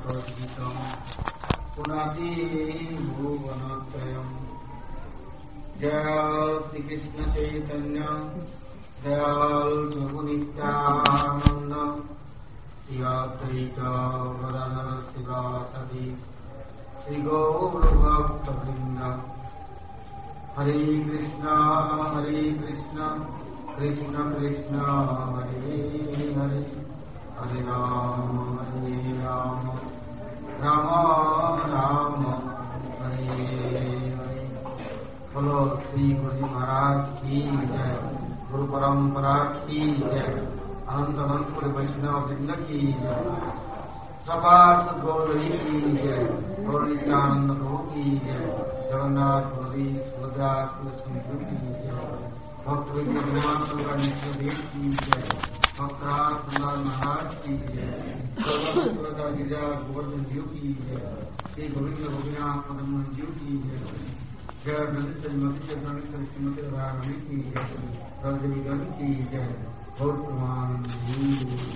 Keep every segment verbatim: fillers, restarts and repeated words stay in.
Punati bhuvanotayam Jaya Sri Krishna Chaitanya Jaya Prabhu Nityananda Sri Advaita Gadadhara Sivasadi Sri Gaura Bhakta Vrinda Hare Krishna Hare Krishna Krishna Krishna Hare Hare Hare Rama Hare Rama Rama Rama Hare Hare. Follow Sri Guruji Maharaj ki jai, Guru Parampara ki jai, Ananta Anantapur Vaishnava Vrinda ki jai, Sabha Sadgauri ki jai, Gaura Nityananda Prabhu ki jai, Jagannath Puri Subhadra Sulakshmi ki jai, Bhakta Vidya Sura Nitya Dev ki jai, Bhakta Sundar Maharaj ki jai, Surata Gija Govardhan Jiv ki jai, Sri Govinda Govindanath Padman Jiv ki jai, Jai Nandisari Madhusari Nandisari Srimati Radharani ki jai, Radhadevi Gandhi ki jai, Gaur Pramanandi.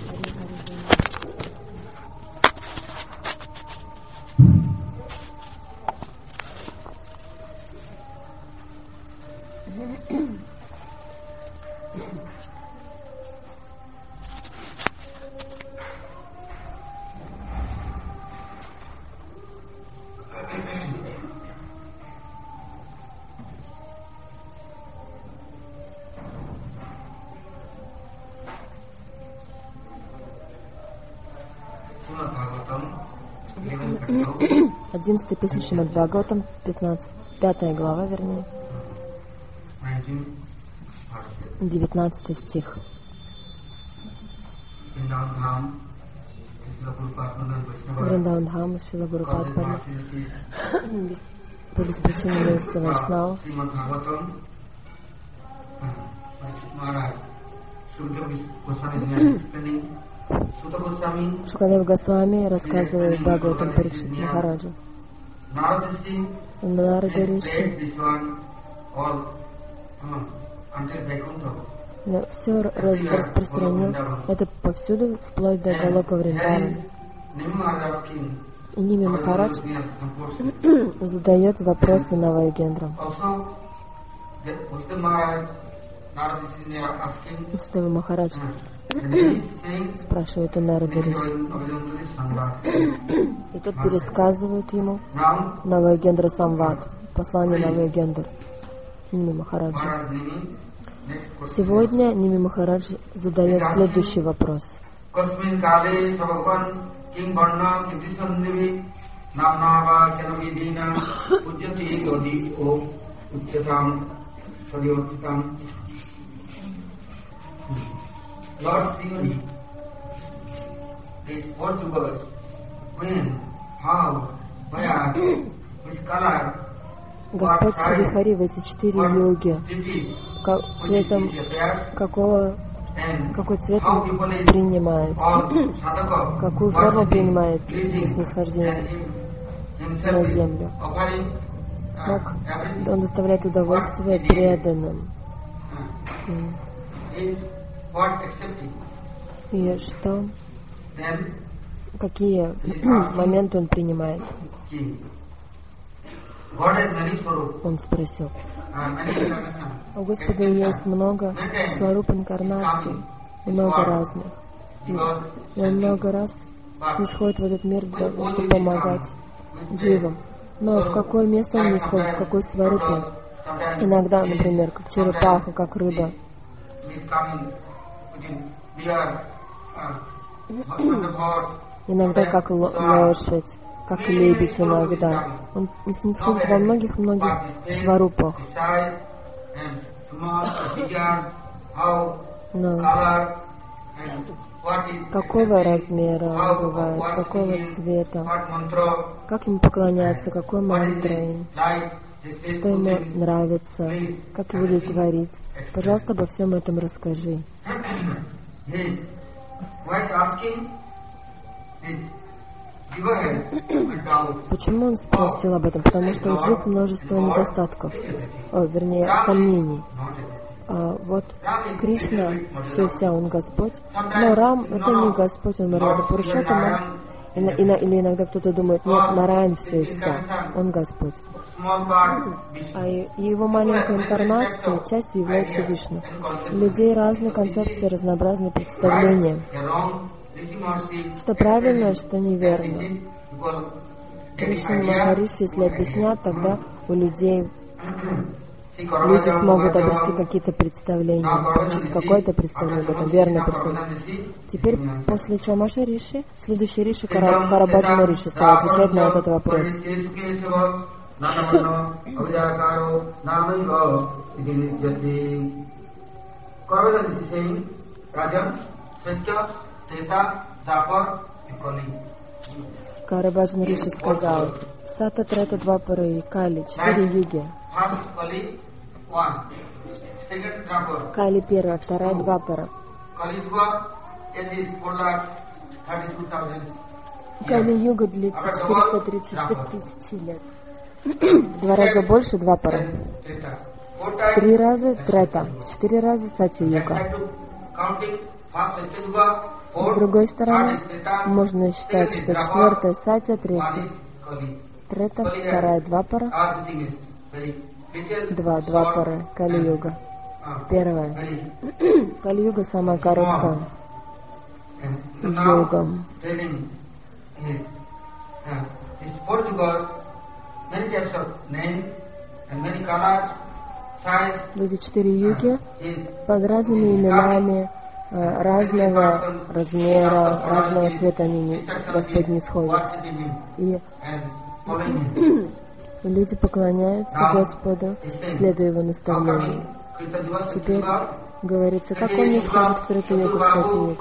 Одиннадцатая песня Шримад Бхагаватам, пятая глава, вернее, девятнадцатый стих. Вриндаун Дхам, Шрила Гурупад Пари, по беспричинной милости Вайшнава. Шукадев Госвами рассказывает Бхагаватам Парикшит Махараджу. Нарада Риши все распространил это повсюду, вплоть до Галока Вриндавана. И Ними Махарадж задает вопросы Навайгендрам. Устава Махарадж спрашивает у Нарада Риши. И тот пересказывает ему Навайгендра Самвад, послание Навайгендра Ними Махараджа. Сегодня Ними Махарадж задает следующий вопрос. Lord Srimati is Portugal. When, how, where, which color? Господь Шрихари в эти четыре йоги, как, цветом какого, какой цвет он принимает, какую форму принимает при снисхождении на землю, как он доставляет удовольствие преданным. И что, какие моменты он принимает? Он спросил. У Господа есть много сваруп инкарнаций, много разных. И он много раз снисходит в этот мир для того, чтобы помогать дживам. Но в какое место он нисходит, в какой сварупе? Иногда, например, как черепаха, как рыба. Иногда как лошадь, как лебедь иногда. Он снисходит во многих-многих сварупах. Но какого размера он бывает, какого цвета, как ему поклоняться, какой мантрой, что ему нравится, как его удовлетворить. Пожалуйста, обо всем этом расскажи. Почему он спросил об этом? Потому что у джив множество недостатков, о, вернее, сомнений. А вот Кришна, все и вся, он Господь, но Рам — это не Господь, он Марьяда Пурушоттама, Или иногда кто-то думает, нет, Нараян все и вся, он Господь. А его маленькая инкарнация частью является Вишну. У людей разные концепции, разнообразные представления. Что правильно, что неверно. Риши Махариши, если объяснят, тогда у людей люди смогут обрести какие-то представления, получить какое-то представление, потом верное представление. Теперь после Чамаша Риши, следующий Риши, Карабаджана Риши, стал отвечать на этот вопрос. Карабаджана Риши сказал: Сата, Трета, Двапара и Кали, четыре юги. Кали первая, вторая Двапара. Кали-юга длится четыреста тридцать две тысячи лет. Два раза больше Двапара. Три раза Трета. Четыре раза Сатья-юга. С другой стороны, можно считать, что четвертая Сатья, третья Трета, вторая Двапара, два Двапара, Кали-юга. Первая. Кали-юга самая короткая йога. Эти четыре юги под разными именами, разного размера, разного цвета они Господь не сходят. И люди поклоняются Господу, следуя Его наставлению. Теперь говорится, как он не сходит в Трета-йогу, в Сатья-йогу.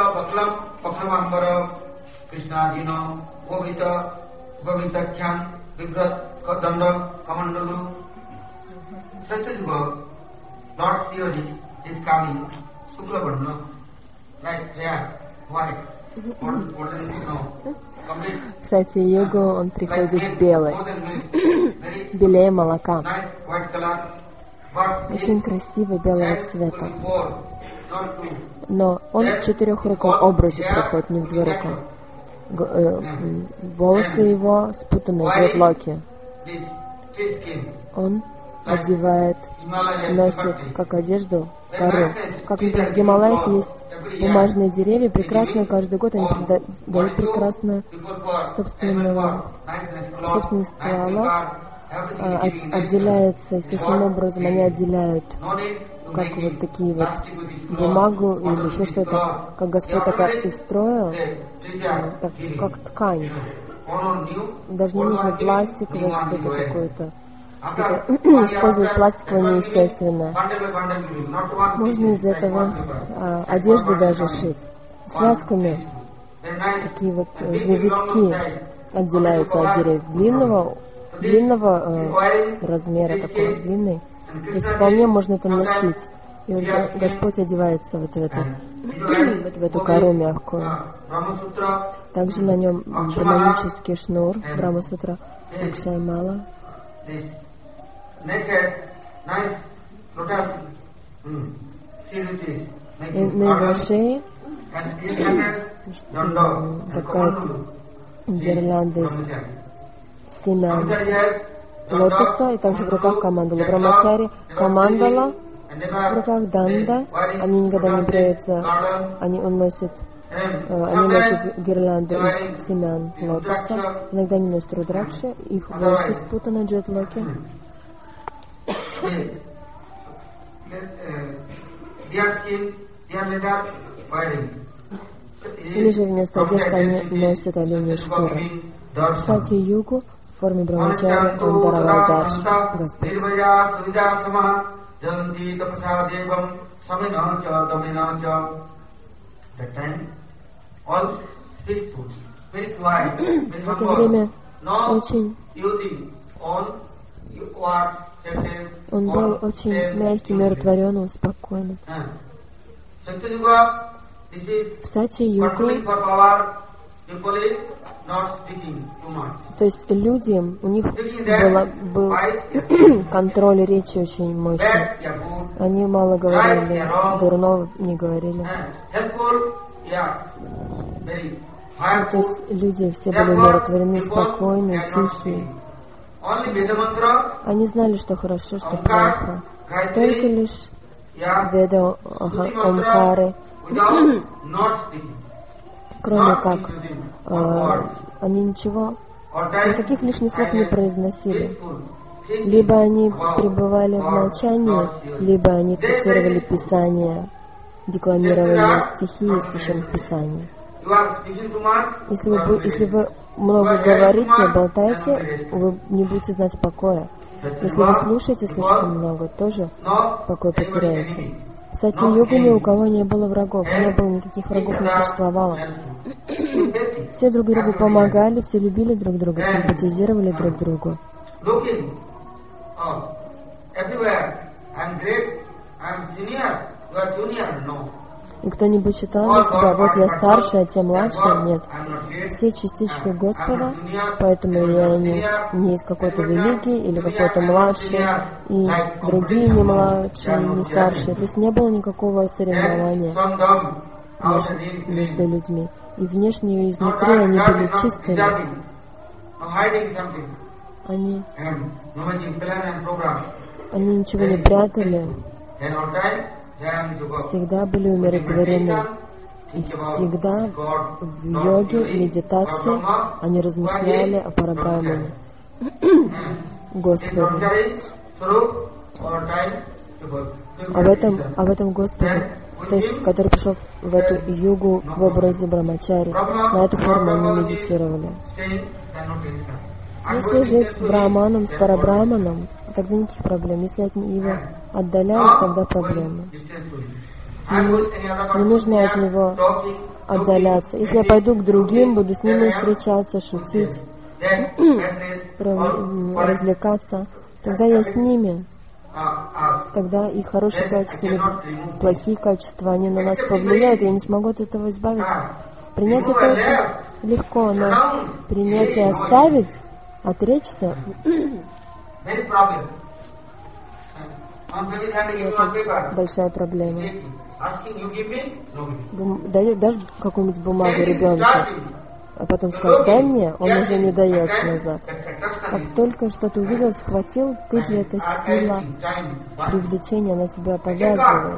В Сатья-йогу он приходит белый, белее молока, очень красивый белого цвета. Но он в четырехруком образе приходит, не в двуруком. Волосы его спутаны, джетлоки. Он одевает, носит как одежду кору. Как, например, в Гималаях есть бумажные деревья, прекрасные, каждый год они дают прекрасную собственного, собственных ствола, отделяется естественным образом, они отделяют как вот такие вот бумагу или еще что-то, как Господь так и строил, так, как ткань. Даже не нужно пластиковое что-то какое-то. Использовать пластиковое неестественное. Можно из этого а, одежду даже шить. Связками такие вот завитки отделяются от деревьев. Длинного, длинного э, размера, такой длинный. То есть вполне можно это носить. И вот Господь одевается вот в эту, вот в эту кору мягкую. Также на нем браманический шнур, Брахма-сутра, Акшаймала. И на его шее такая гирлянда из семян лотоса, и также в руках камандала. Брамачари камандала, в руках данда, они никогда не бреются, они, он носит, они носят гирлянды из семян лотоса, иногда они носят рудракши, их волосы спутаны джетлоки. Или же вместо одежды они носят оленью шкуру. В Сатья-югу в форме Брамачари он даровал дарш, Господь. В это время очень он был очень мягкий, умиротворенным, спокойным. В Сатья-югу, то есть люди, у них было, был контроль речи очень мощный. Они мало говорили, дурного не говорили. То есть люди все были умиротворены, спокойны, тихие. Они знали, что хорошо, что плохо. Только лишь Веда Омкары, кроме как э, они ничего, никаких лишних слов не произносили. Либо они пребывали в молчании, либо они цитировали Писания, декламировали стихи из Священных Писаний. Если вы, если вы много говорите, болтаете, вы не будете знать покоя. Если вы слушаете слишком много, тоже покой потеряете. В Сати-югу ни у кого не было врагов, не было никаких врагов, не существовало. Все друг другу помогали, все любили друг друга, симпатизировали друг другу. И кто-нибудь считал для себя, вот я старше, а те младше? Нет. Все частички Господа, поэтому я не, не из какой-то великий или какой-то младший, и другие не младшие, не старшие. То есть не было никакого соревнования между, между людьми. И внешне и изнутри они были чистыми. Они, они ничего не прятали. Всегда были умиротворены. И всегда в йоге, медитации они размышляли о Парабрамане, Господе. Об этом, об этом Господе, то есть, который пришел в эту югу в образе Брамачари. На эту форму они медитировали. Если жить с Брахманом, с Парабраманом, тогда никаких проблем. Если от него отдалялись, тогда проблемы. Не, не нужно от него отдаляться. Если я пойду к другим, буду с ними встречаться, шутить, развлекаться, тогда я с ними. Тогда и хорошие качества, или плохие качества, они на нас повлияют, и я не смогу от этого избавиться. Принять это очень легко, но принять и оставить, отречься, это большая проблема. Дашь какую-нибудь бумагу ребенку, а потом скажешь, дай мне, он уже не дает назад. Как только что-то увидел, схватил, тут же эта сила привлечения на тебя повязывает.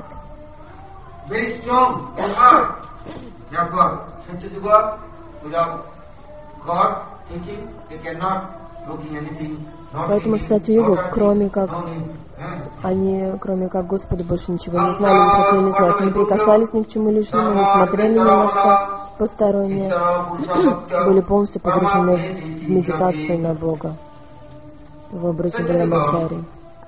Поэтому в Сати-югу, кроме как они, кроме как Господа, больше ничего не знали, не хотели не знать, не прикасались ни к чему лишнему, не смотрели ни на что постороннее, были полностью погружены в медитацию на Бога в образе Брамачари.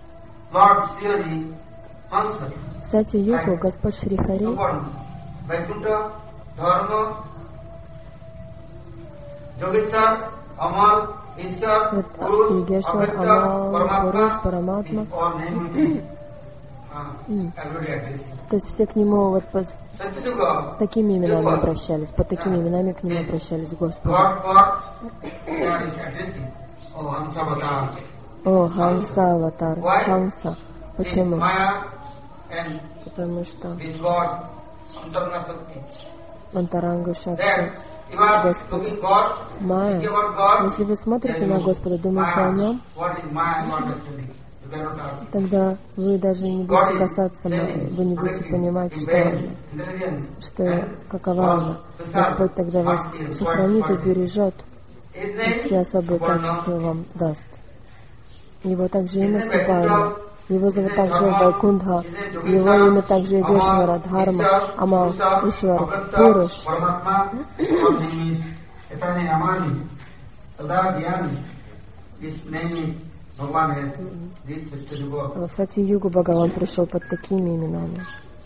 В Сати-югу Господь Шри Хари вот Йогешвар, Амал, Пуруш, Параматма. То есть все к нему вот по, с такими именами обращались, под такими именами к нему обращались Господу. О, Ханса Аватар, Ханса. Почему? Потому что Антаранга Шакти, Господа. Майя. Если вы смотрите на Господа, думаете о Нем, тогда вы даже не будете касаться Майи, вы не будете понимать, что, что какова она. Господь тогда вас сохранит и бережет, и все особые качества вам даст. Его также имя Супарна. Его зовут также Вайкундха, его имя также Йогешвара, Дхарма, Амал, Ишвар, Пуруш. В Сати-югу Бхагаван пришел под такими именами.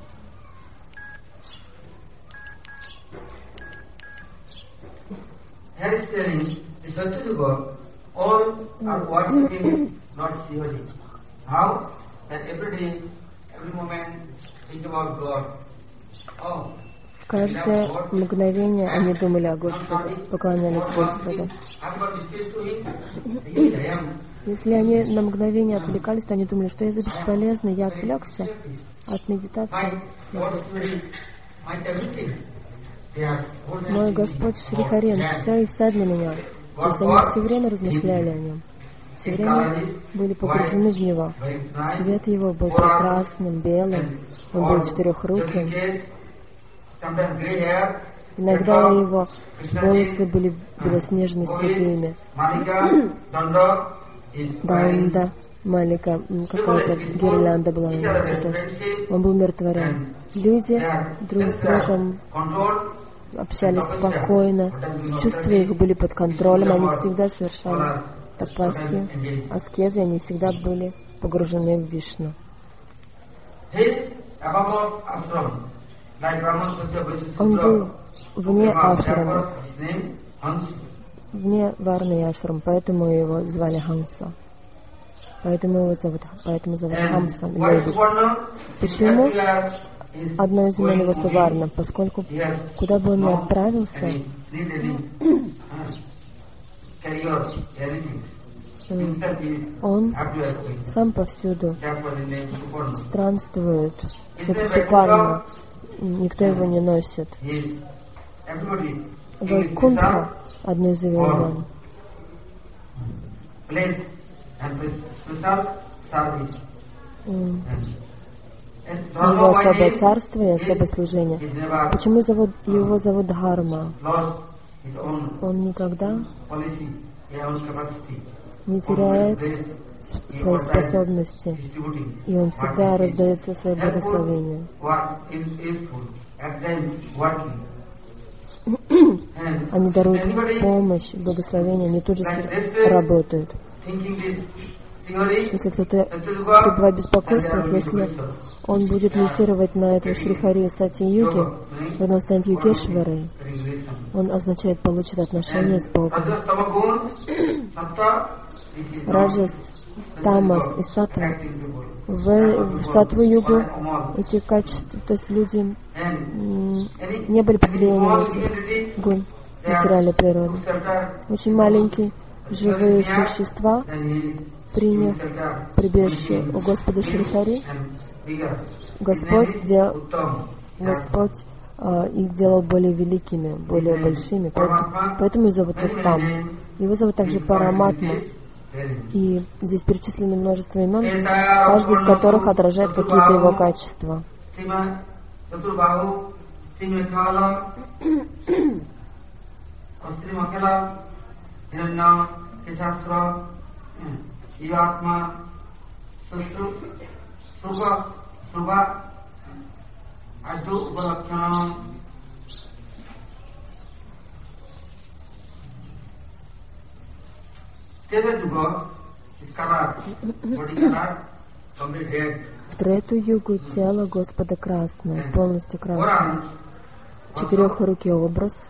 How? That every day, every moment, think about God. Oh, в каждое мгновение они думали о Господе, поклонялись Господу. Если они на мгновение отвлекались, то они думали, что я за бесполезный, я отвлекся от медитации. Мой Господь Шри Хари, Он все и вся для меня. То есть они все время размышляли о Нем. Все время были погружены в Него. Свет Его был прекрасным, белым. Он был четырехруким. Иногда Его волосы были белоснежными, седыми. Данда, Малика, какая-то гирлянда была на его цветов. Он был миротворен. Люди друг с другом общались спокойно, чувства их были под контролем, они всегда совершали тапасию, аскезы, они всегда были погружены в Вишну. Он был вне ашрама, вне варны и ашрам, поэтому его звали Ханса. Поэтому его зовут, поэтому зовут Хамсом, лебедь. Почему? Одно из имен его Суварна, поскольку куда бы он ни отправился, он сам повсюду странствует, Супарна, никто его не носит. Вайкунтха, одно из его имен. Его особое царство и особое служение. Почему зовут, его зовут Дхарма? Он никогда не теряет свои способности, и он всегда раздает все свои благословения. Они даруют помощь, благословение, они тут же работают. Если кто-то пребывает в беспокойствах, если он будет медитировать на этого Шри Хари Сати-юги, когда он станет Югешварой, он означает получит отношения с Богом. Раджас, Тамас и Сатва. В, в Сатву-югу эти качества, то есть люди не были под влиянием этих гун материальной природы. Очень маленькие живые существа, приняв прибежище у Господа Шри Хари, Господь, дел, Господь э, их сделал более великими, более большими, поэтому, поэтому их зовут Уттам. Его зовут также Параматма. И здесь перечислены множество имен, каждый из которых отражает какие-то его качества. В Трету-югу тело Господа красное, полностью красное. Четырехрукий образ.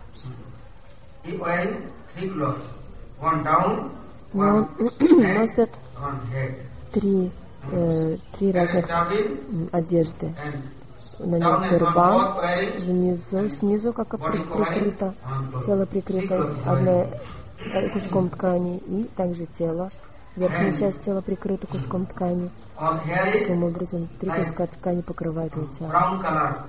Но он носит три, э, три разных одежды. На нем тюрбан, внизу, снизу как прикрыто, тело прикрыто одной куском ткани, и также тело, верхняя часть тела прикрыта куском ткани. Таким образом, три куска ткани покрывают его тело.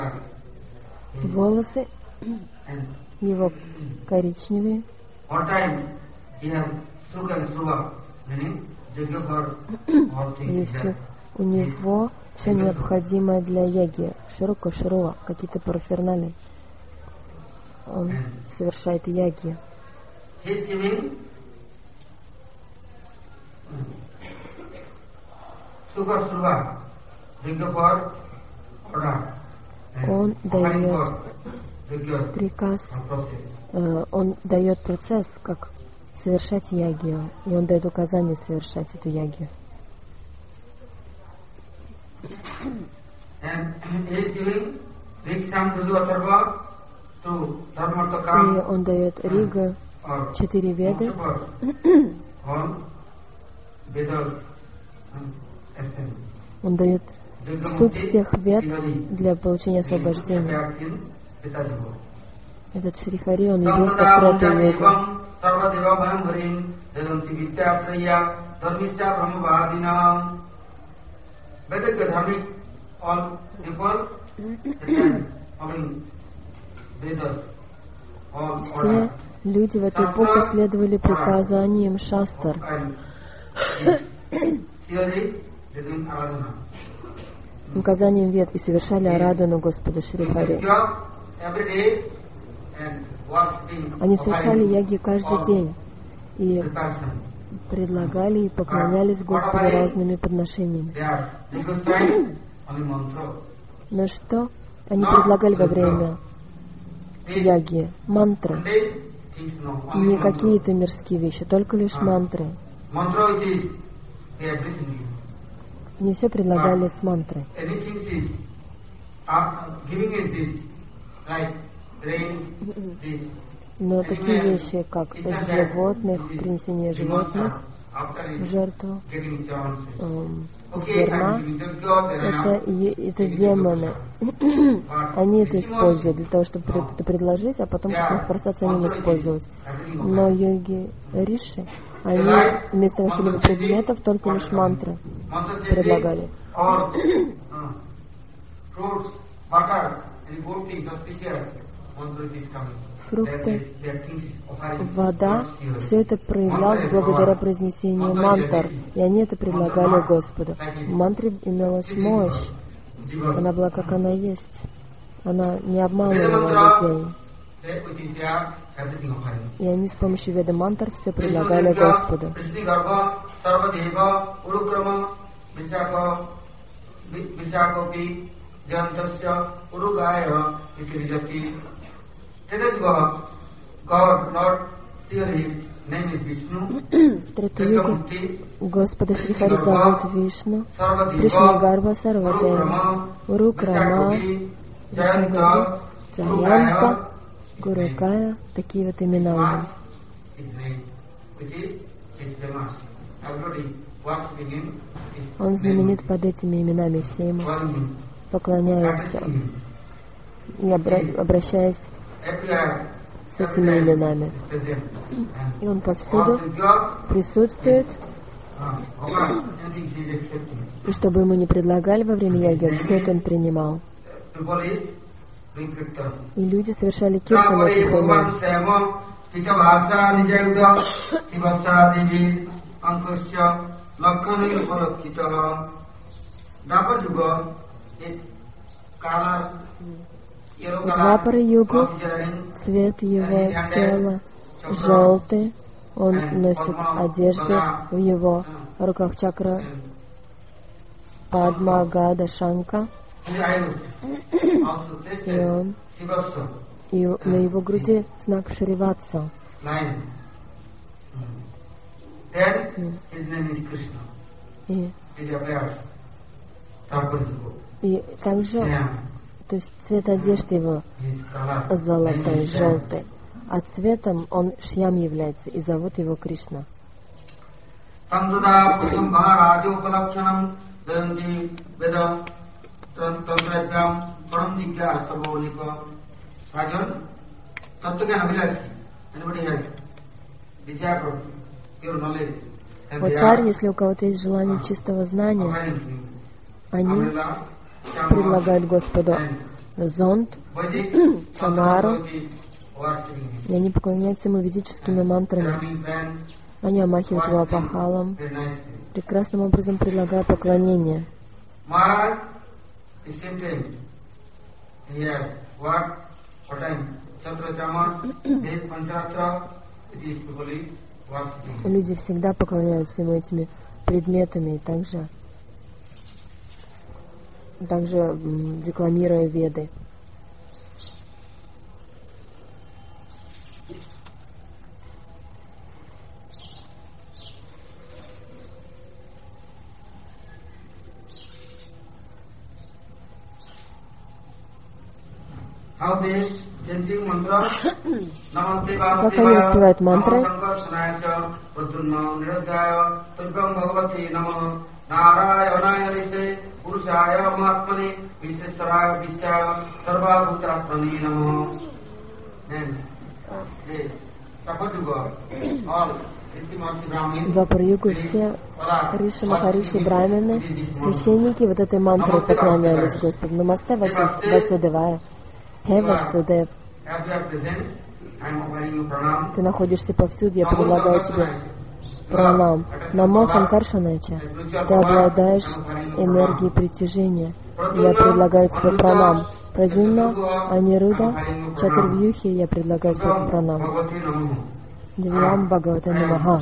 Волосы его коричневые. И все, у него все необходимое для яги, широко широко, какие-то параферналии. Он совершает яги. Он дает приказ, э, он дает процесс, как совершать ягию, и он дает указание совершать эту ягию. И он дает Рига, четыре веды, он дает суть всех вед для получения освобождения. Этот Шри Хари, он явился в Трету-югу. Все люди в эту эпоху следовали приказаниям шастр. Указаниям вед и совершали арадхану Господа Шри Хари. Они совершали яги каждый день и предлагали и поклонялись Господу разными подношениями. Но что они предлагали во время яги? Мантры. Не какие-то мирские вещи, только лишь мантры. Они все предлагали с мантрой. Но такие вещи, как животных, принесение животных в жертву, эм, зерна, это, это демоны. Они это используют для того, чтобы это предложить, а потом как просят самим использовать. Но йоги риши, они вместо каких-либо предметов только лишь мантры предлагали. Фрукты, вода, все это проявлялось благодаря произнесению мантр, и они это предлагали Господу. В мантре имелась мощь, она была как она есть, она не обманывала людей. И они с помощью веда мантр все предлагали Господу. В Трету-югу Господа Шри Хари зовут Вишну, Кришнагарва Сарвадева, Урукрама, Вишнугарва, Джаянта, Гурукая, такие вот имена у него. Он знаменит под этими именами, все ему поклоняются и обра- обращаясь с этими именами. И он повсюду присутствует, и чтобы ему не предлагали во время яги, все это он принимал. И люди совершали киртан этих имен. В Двапара-югу цвет его тела желтый, он носит одежды, в его руках чакра Падма Гада Шанка, и он и на его груди знак Шриватса. И, и также, то есть цвет одежды его золотой, желтый, а цветом он Шьям является, и зовут его Кришна. Вот царь, если у кого-то есть желание чистого знания, они предлагают Господу зонт, чамару, и они поклоняются ему ведическими мантрами. Они омахивают его опахалом, прекрасным образом предлагая поклонение. Люди всегда поклоняются ему этими предметами, и также, также м, декламируя веды. How they chanting mantra, Namaste Как они воспевают мантры? В Двапар-югу все Риши, Махариши, Брамины, священники вот этой мантрой поклонялись Господу. Намасте Васудевая, Хе Васудев, Ты находишься повсюду, я предлагаю тебе пранам. Намо Санкаршанача, ты обладаешь энергией притяжения. Я предлагаю тебе пранам. Прадюмна, Анируда, Чатурвьюхи, я предлагаю тебе пранам. Двиям Бхагавате Намаха.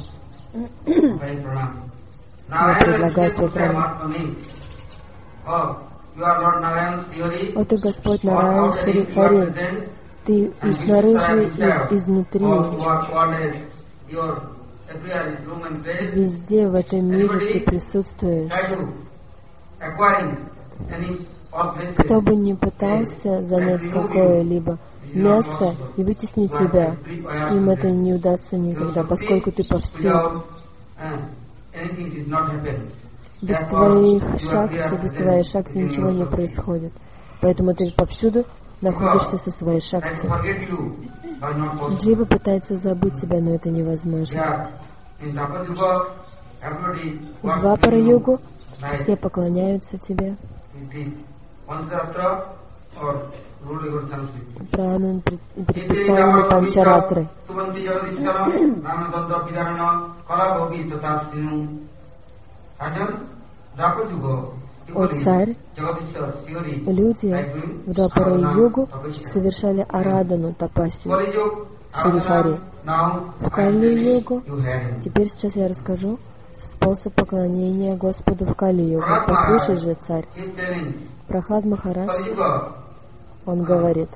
Я предлагаю тебе пранам. О, ты Господь Нараян Шри Хари, ты и снаружи, и изнутри. Везде в этом мире ты присутствуешь. Кто бы ни пытался занять какое-либо место и вытеснить тебя, им это не удастся никогда, поскольку ты повсюду. Без твоих шакти, без твоей шакти ничего не происходит. Поэтому ты повсюду находишься со своей шакти. Джива пытается забыть тебя, но это невозможно. В Двапара-югу все поклоняются тебе. Пранам, предписаниями Панчаратры. О царь, люди в Двапара-югу совершали арадану, тапасию, Шрихари. В Кали-югу, теперь сейчас я расскажу способ поклонения Господу в Кали-югу. Послушай же, царь. Прахлад Махарадж, он говорит,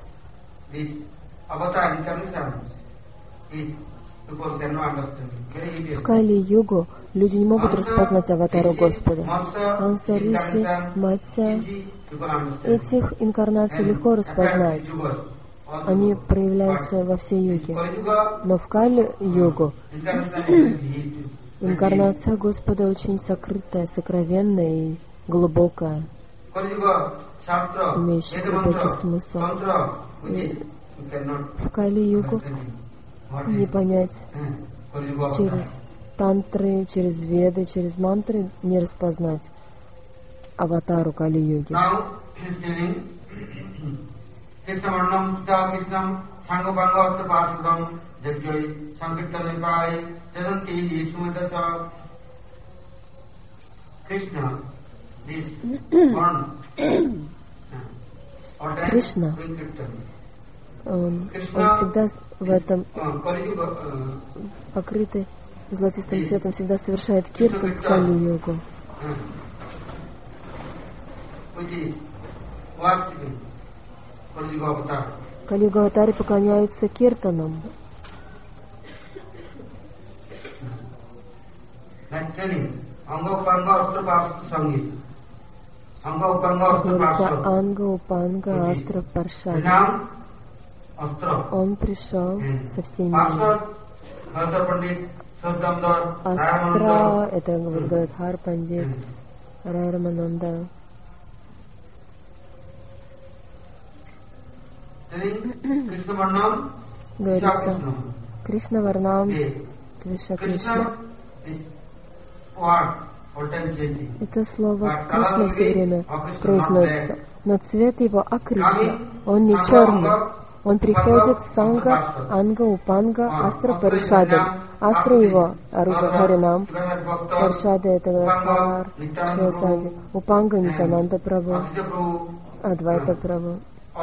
в Кали-югу люди не могут распознать аватару Господа. Ханса, Риши, Матся, этих инкарнаций легко распознать. Они проявляются во всей юге. Но в Кали-югу инкарнация Господа очень сокрытая, сокровенная и глубокая, имеющая глубокий смысл. И в Кали-югу не понять через тантры, через веды, через мантры, не распознать аватару Кали-юги. Кришна, он, он всегда в этом покрытый золотистым цветом, всегда совершает киртан в Кали-югу. Кали-юга-аватари поклоняются киртанам. Говорится Анга, Упанга, Астра, Паршади. Он пришел со всеми. Астра, это говорит Гададхар Пандит, Райрамананда. Говорится, Кришна Варнам, Твиша Кришна. Это слово Кришна все время произносится, но цвет его Акришна, он не черный. Он приходит с Санга, Анга, Упанга, Астра, Паришады. Астра его, оружие Харинам. Паришады это Гададхар, Шиласаги. Упанга Нитянанда Прабху, Адвайта Прабху.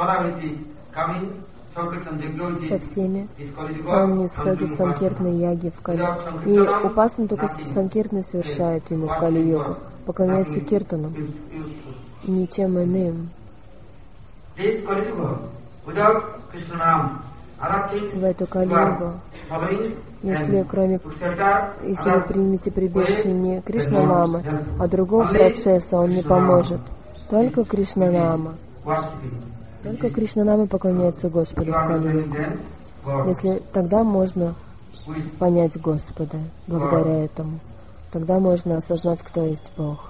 Со всеми. Он не сходит санкиртной яги в Кали. И упасну только санкиртны совершают ему в Кали-югу. Поклоняются киртанам. Ничем иным. В эту Кали-югу, если кроме, если вы примете прибежище не Кришна-нама, а другого процесса, он не поможет. Только Кришна-нама. Только Кришна-нама поклоняется Господу в Кали-югу. Если тогда можно понять Господа благодаря этому, тогда можно осознать, кто есть Бог.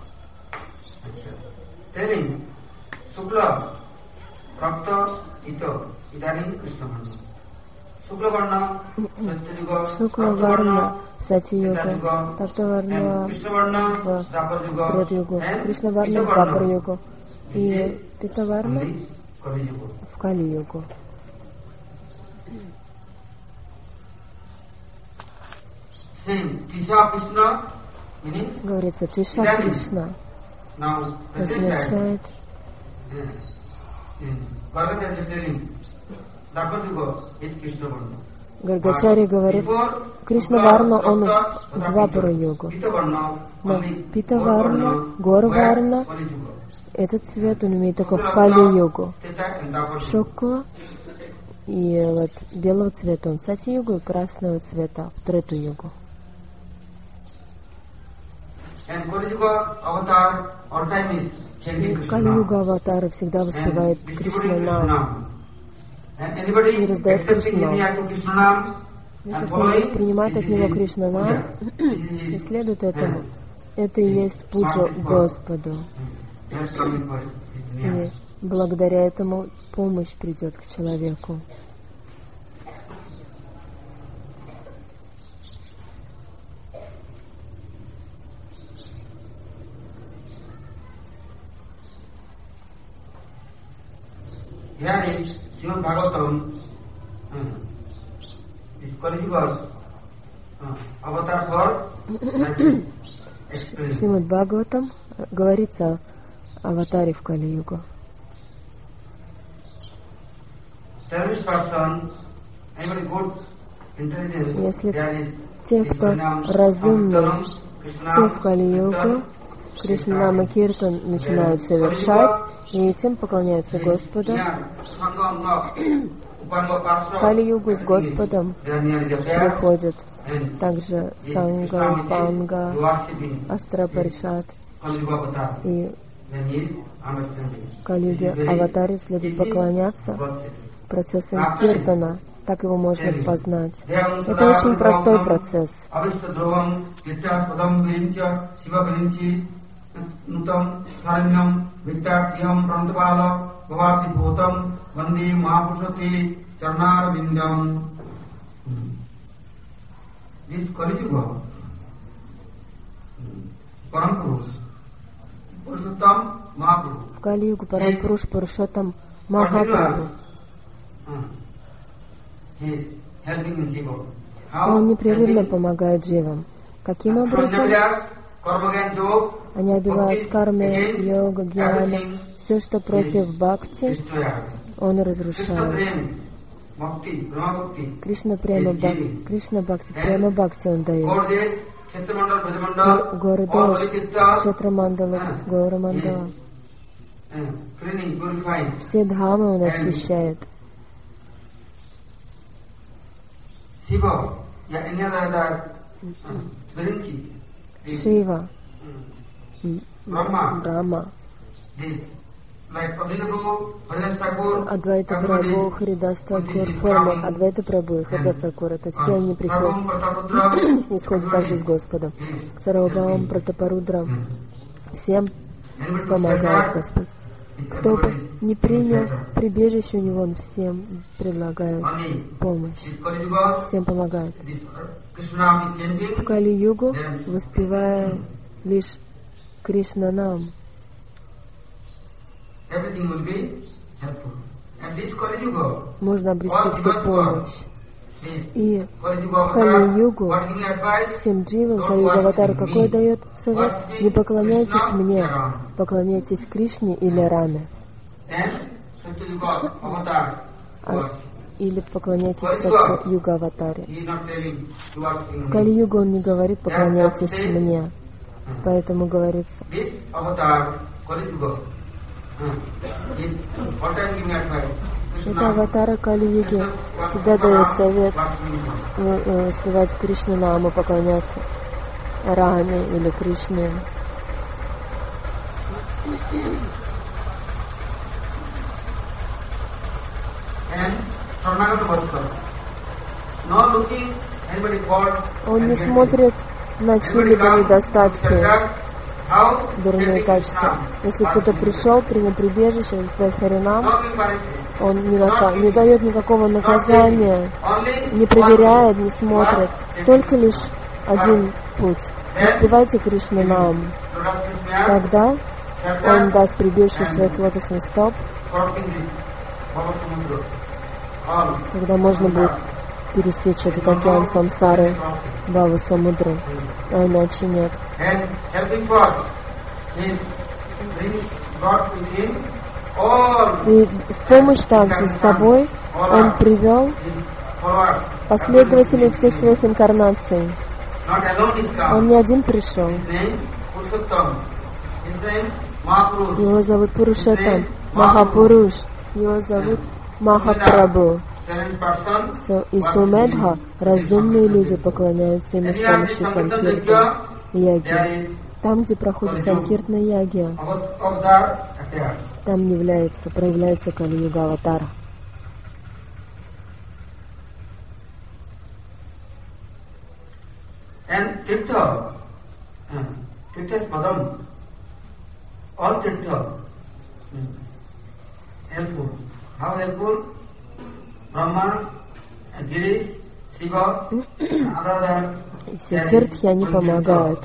Шукла-варна, Сати-юга, Такта-варна в Трет-югу, Кришна-варна в Двапар-югу и Пита-варна в Кали-югу. Говорится, Тиша Кришна означает Гаргачари говорит, Кришна Варна, он в Двапара-югу. Но Пита Варна, Гор Варна, этот цвет он имеет только в Кали-югу. Шукла и вот белого цвета он в Сати-югу и красного цвета в Трету-югу. Кали-юга аватары всегда воспевает Кришна Нам и раздает Кришна Нам. Если кто-нибудь принимает от него Кришна Нам и следует этому, это и есть пуджа Господу. И благодаря этому помощь придет к человеку. Шримад Бхагаватам говорится о аватаре в Кали-югу. Если те, кто разумны, те в Кали-югу, Кришна Киртан начинают совершать, и тем поклоняются Господу. В Кали-югу с Господом приходят также Санга, Панга, Астра-паришат. И в Кали-юге аватаре следует поклоняться процессом Киртана. Так его можно познать. Это очень простой процесс. В Кали-югу Парампуруш Пурушоттам Махапрабху. Он непрерывно помогает дживам. Каким образом? Они обивают карме, йога, гьяна, все, что против бхакти, он разрушает. Кришна према бхакти, Кришна бхакти, према бхакти он дает. Гордеш, Кшетрамандала, Гаурамандала. Все дхамы он очищает. Шива, Брахма, Адвайта Прабху, Харидас Такур, форма Адвайта Прабху и Харидас Такур, это все они приходят, снисходят также с Господом. Сарвабхаум, Пратапарудра, всем помогает Господь. Кто бы не принял прибежище у него, он всем предлагает помощь, всем помогает. В Кали-югу, воспевая лишь Кришна Нам, можно обрести всю помощь. И в Кали-югу всем дживам, Кали-югу аватару какой дает совет? Не поклоняйтесь мне, поклоняйтесь Кришне или Раме. А, или поклоняйтесь Сатья-юга аватаре. В Кали-югу он не говорит поклоняйтесь мне. Поэтому говорится, это аватара Кали-юги всегда дает совет воспевать Кришну Наму, поклоняться Раме или Кришне. Он не смотрит на чьи-либо недостатки, дурные качества. Если кто-то пришел, принял прибежище, воспевает Харинам, он не, нака- не дает никакого наказания, не проверяет, не смотрит. Только лишь один путь. Воспевайте Кришну Нам. Тогда он даст прибежище своих лотосных стоп. Тогда можно будет пересечь этот океан самсары, Бхава Самудры, а иначе нет. И в помощь также с собой он привел последователей всех своих инкарнаций. Он не один пришел. Его зовут Пурушоттам, Махапуруш. Его зовут Махапрабху. И Сумедха, разумные люди, поклоняются ему с помощью Санкиртана яги. Там, где проходит Санкиртана яги, там является, проявляется Кали-юга аватара. And Tirtha, uh, Tirtha's Padam, all Tirtha, um, helpful. How helpful? Brahma, Girish, Shiva, other все тиртхи, они помогают.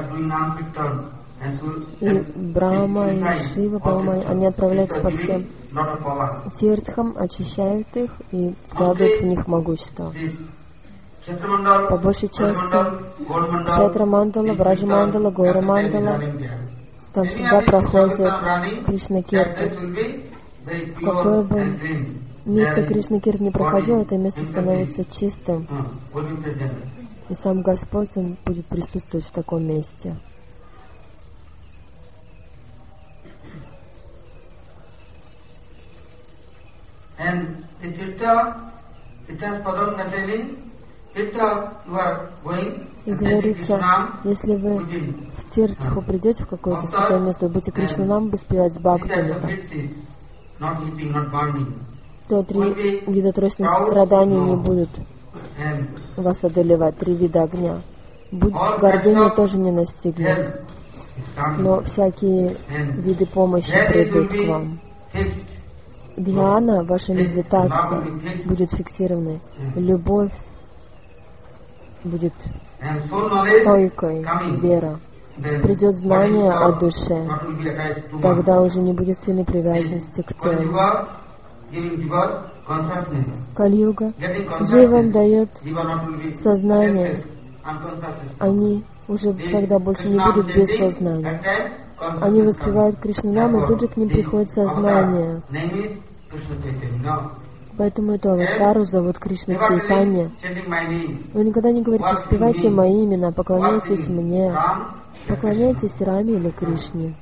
И Брахма, и Шива, по-моему, они отправляются по всем тиртхам, очищают их и вкладывают в них могущество. По большей части Кшетра Мандала, Браджа Мандала, Гора Мандала, там всегда проходят Кришна Киртан. В какое бы место Кришна Киртан не проходил, это место становится чистым. И сам Господь, Он будет присутствовать в таком месте. И говорится, если вы в Тиртху придете в какое-то святое место, вы будете Кришнанам воспевать с бхактами, то три вида тройственных страданий не будут вас одолевать, три вида огня. Будь гордыня тоже не настигнет, но всякие виды помощи придут к вам. Дхьяна, ваша медитация будет фиксированной, любовь будет стойкой, вера. Придет знание о душе, тогда уже не будет сильной привязанности к телу. Кали-юга дживам дает сознание. Они уже тогда больше не будут без сознания. Они воспевают Кришнанам, и тут же к ним приходит сознание. Поэтому эту аватару зовут Кришна Чайтанья. Вы никогда не говорите: воспевайте мои имена, поклоняйтесь мне, поклоняйтесь Раме или Кришне.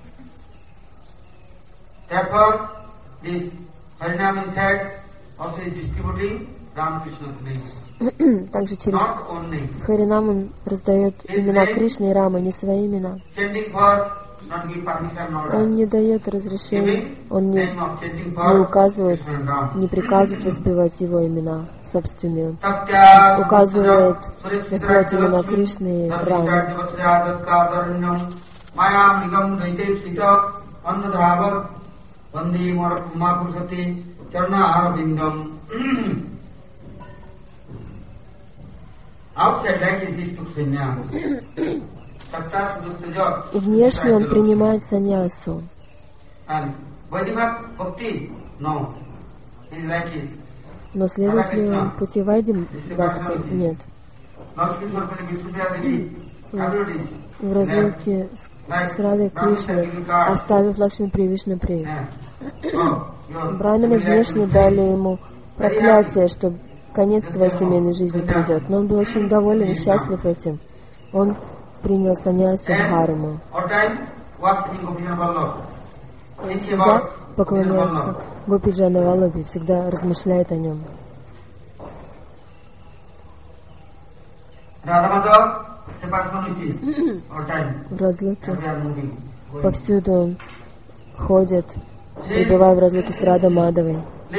Также через Харинам он раздает имена Кришны и Рамы, не свои имена. Он не дает разрешения, он не, не указывает, не приказывает воспевать его имена собственные. Он указывает воспевать имена Кришны и Рамы. И внешне он принимает саньясу. Но следует ли он пути Вайди Бхакти? Нет. В разлуке с Радой Кришной, оставив Лакшми При Вишну При. Брамины внешне дали ему проклятие, что конец твоей семейной жизни придет. Но он был очень доволен и счастлив этим. Он принял саньяси дхарму. Он всегда поклоняется Гопиджана Валлабхи, всегда размышляет о нем. В разлуке повсюду он ходит, пребывая в разлуке с Радой Мадавой.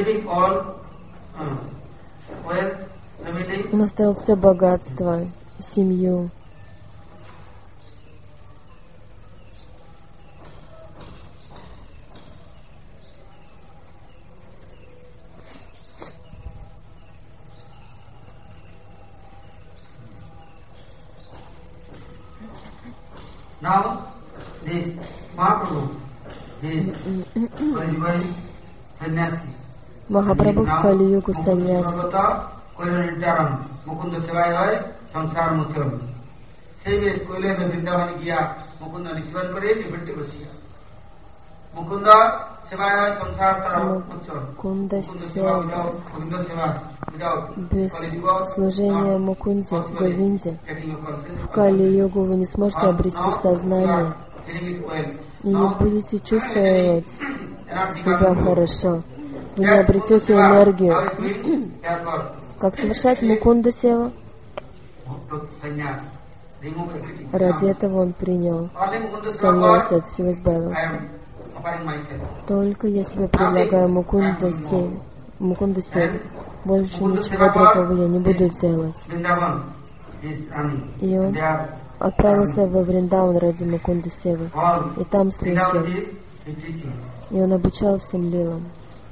Он оставил все богатство, семью. Now, this Mahaprabhu, this Vajvai sannyasi. Махапрабху в Кали-югу саньяси. Мукунда Сева. Без служения Мукунде, Говинде, в Кали-йогу вы не сможете обрести сознание и не будете чувствовать себя хорошо. Вы не обретете энергию. Как совершать Мукунда Сева? Ради этого он принял саньясу, от всего избавился. Только я себе предлагаю Мукунда Севе. Мукунда Севе. Больше ничего другого я не буду делать. И он отправился во Вриндаван ради Мукунда Севы. И там слышал. И он обучал всем лилам.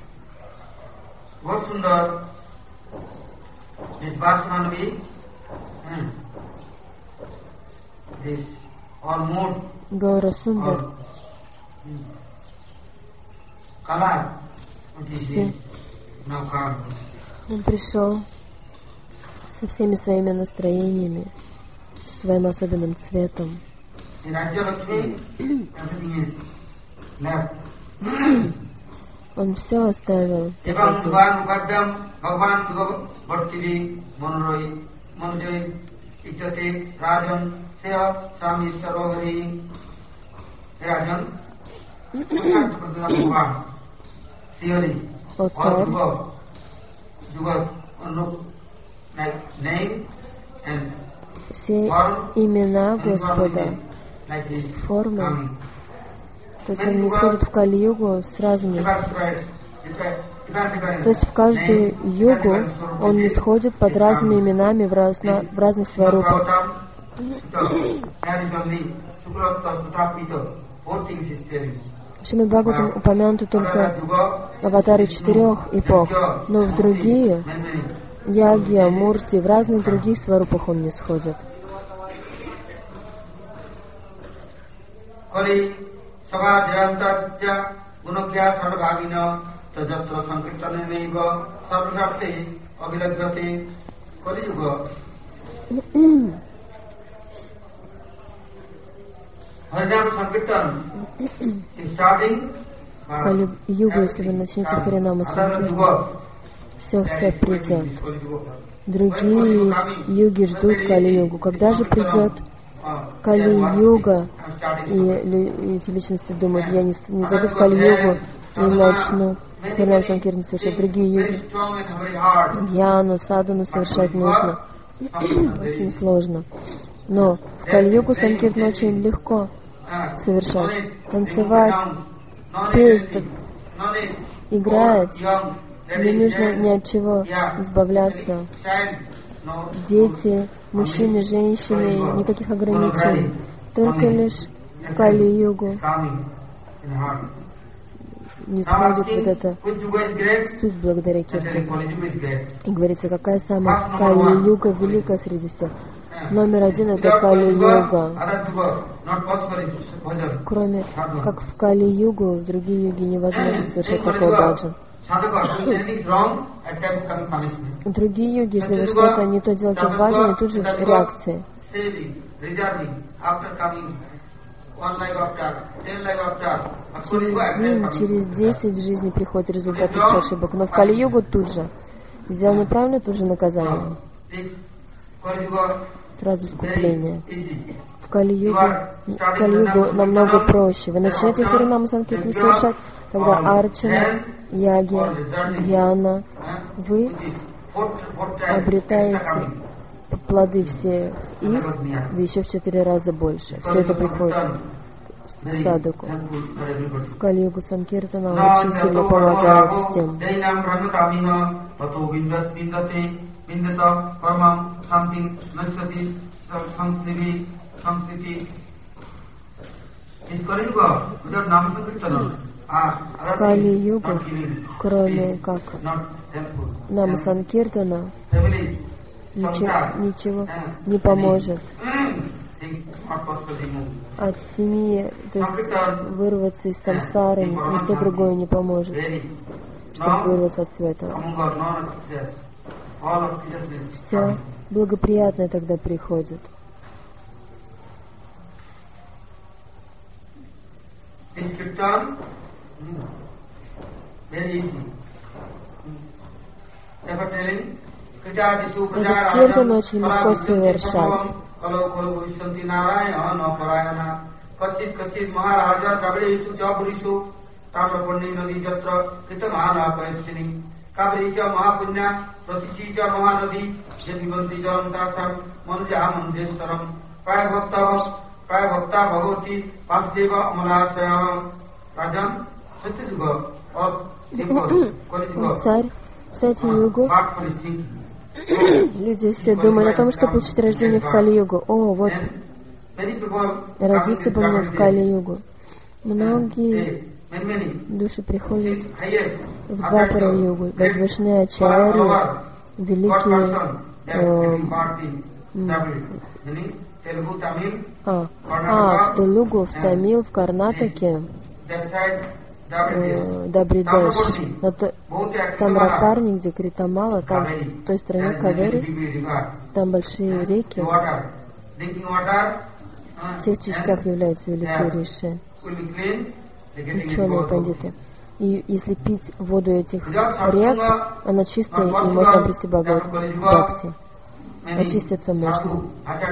Гаура Сундар. Все. Он пришел со всеми своими настроениями, своим особенным цветом. Он все оставил позади. О царь, все имена Господа, формы, то есть они исходят в Кали-югу с разными. То есть в каждую югу он не сходит под разными именами в, разно, в разных сварупах. В Шримад Бхагаватам упомянуты только аватары четырех эпох, но в другие яги, мурти, в разных других сварупах он не сходит. Кали-югу, если вы начнете Харинама Санкиртан, все-все придет. Другие юги ждут Кали-югу. Когда же придет Кали-юга? И эти личности думают, я не, не зайду в Кали-югу и начну Харинама Санкиртан совершать. Другие юги Гьяну, садану совершать нужно. Очень сложно. Но в Кали-югу Санкиртан очень легко совершать. Танцевать, петь, играть. Не нужно ни от чего избавляться. Дети, мужчины, женщины, никаких ограничений. Только лишь в Кали-югу не сходит вот эта суть благодаря киртану. И говорится, какая самая Кали-юга великая среди всех. Номер один — это Кали-юга. Кроме как в Кали-югу, в другие юги невозможно совершать такой баджан. Другие йоги, если вы что-то не то делаете в баджане, тут же реакции. Через день, через десять жизней приходит результат этих ошибок. Но в Кали-югу тут же. Сделал неправильно, тут же наказание. Сразу искупление. В Кали-югу, Кали-югу намного проще. Вы начнете Харинама Санкиртан совершать, тогда арчана, яги, дьяна, вы обретаете плоды все их, да еще в четыре раза больше. Все это приходит к садаку. В Кали-югу Санкиртана очень сильно помогает всем. В Кали-югу, кроме как Нама Санкиртана, ничего, ничего не поможет. От семьи, то есть вырваться из самсары, ничто другое не поможет, чтобы вырваться от всего этого. Все благоприятное тогда приходит. Этот киртан очень легко совершать. Царь, кстати, югу. Люди все думают о том, что получить рождение в Кали-югу. О, вот, родиться бы мне в Кали-югу. Многие души приходят в Двапара-югу, возвышенные ачарьи, великие э, а, а, в Телугу, в Тамил, в Карнатаке, э, Дабридеш, там Рапарни, где Критамала, там в той стране Кавери, там большие реки, в тех частях являются великие риши, ученые пандиты. И если пить воду этих рек, она чистая, и можно обрести бхакти. Очиститься можно.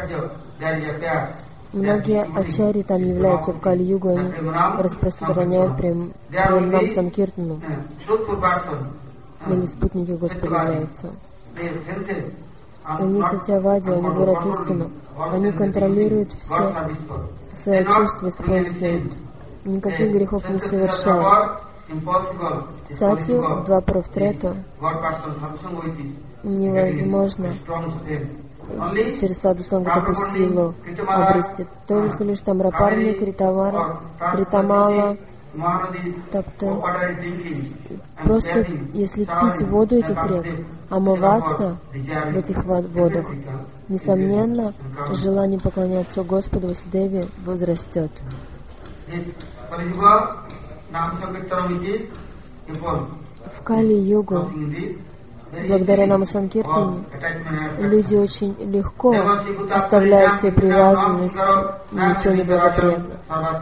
Многие ачарьи там являются в Кали-югу, они распространяют прям нам Санкиртану. Или спутники Господа являются. Они сатьявади, они говорят истину. Они контролируют все свои чувства, используют. Никаких грехов не совершают. Сатью, два правтрету, невозможно через саду санга такую силу обрести. Только лишь там Рапарни, Критавара, Критамала, Тапта. Просто если пить воду этих рек, омываться в этих водах, несомненно, желание поклоняться Господу Васудеве возрастет. В Кали-югу, благодаря Нама Санкиртане, люди очень легко оставляют все привязанности и ничего не благоприятно.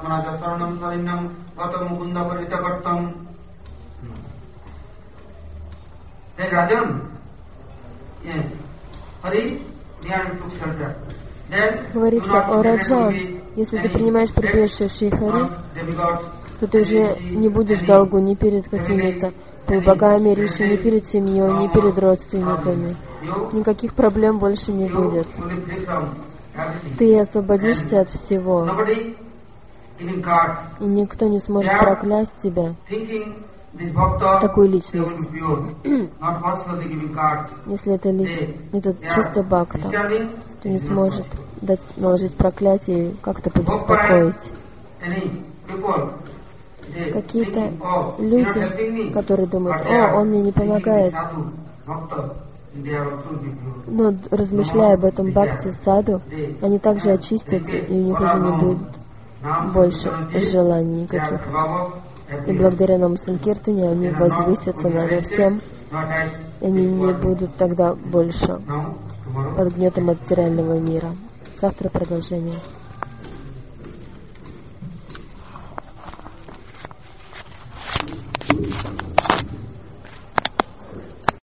Говорится: о Раджан, если ты принимаешь прибежище в Шрихари, то ты уже не будешь в долгу ни перед какими-то богами, риши, ни перед семьей, ни перед родственниками. Никаких проблем больше не будет. Ты освободишься от всего, и никто не сможет проклясть тебя, такую личность. Если это, лич... это чисто бхакта, то не сможет дать, наложить проклятие и как-то побеспокоить. Какие-то люди, которые думают: о, он мне не помогает. Но размышляя об этом бхакти саду, они также очистятся, и у них уже не будет больше желаний никаких. И благодаря нам Санкиртане они возвысятся над всем, и они не будут тогда больше под гнетом материального мира. Завтра продолжение.